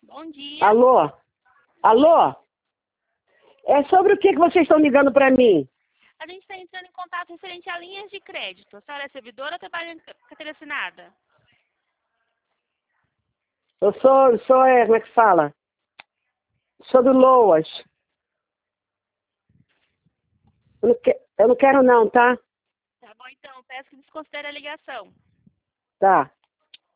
Bom dia. Alô? Alô? É sobre o que vocês estão ligando para mim? A gente está entrando em contato referente a linhas de crédito. A senhora é servidora ou trabalha em carteira assinada? Eu sou, como é que fala? Sou do Loas. Eu não quero não, tá? Tá bom, então. Peço que desconsidere a ligação. Tá.